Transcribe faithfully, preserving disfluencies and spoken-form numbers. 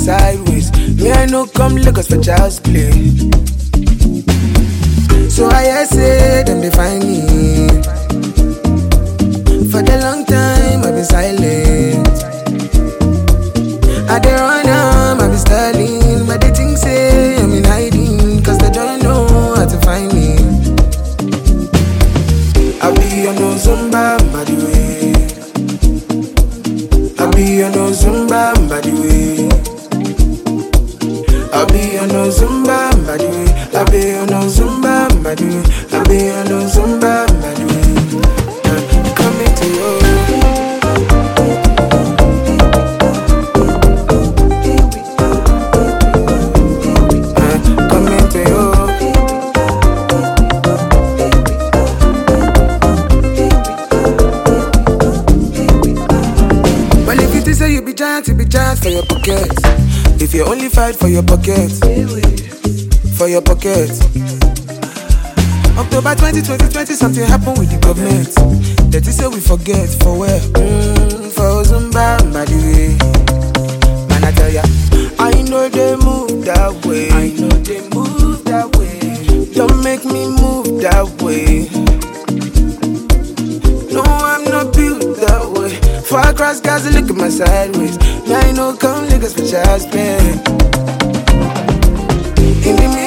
sideways. Me, I no come Lagos for child's play. So I hear say them they find me. For the long time I've been silent. I dey run am, I be styling, but they think say I'm in hiding, cause they don't know how to find me. I be on no Zumba, by the way. I be on no Zumba, by the way. I be on no Zumba, by the way. I be on no Zumba, by the way. I be on no Zumba, by the way. Uh, coming to you. Uh, coming to you. Well, if you think say you be giant, you be giant for your pocket. If you only fight for your pocket, for your pocket. October twenty twenty, twenty something happened with the government. That is say we forget for where? Mm, for Zumba, by the way. Man, I tell ya, I know they move that way. I know they move that way. Don't make me move that way. No, I'm not built that way. Far across Gaza, look at my sideways. Now I know come niggas for child's play. In the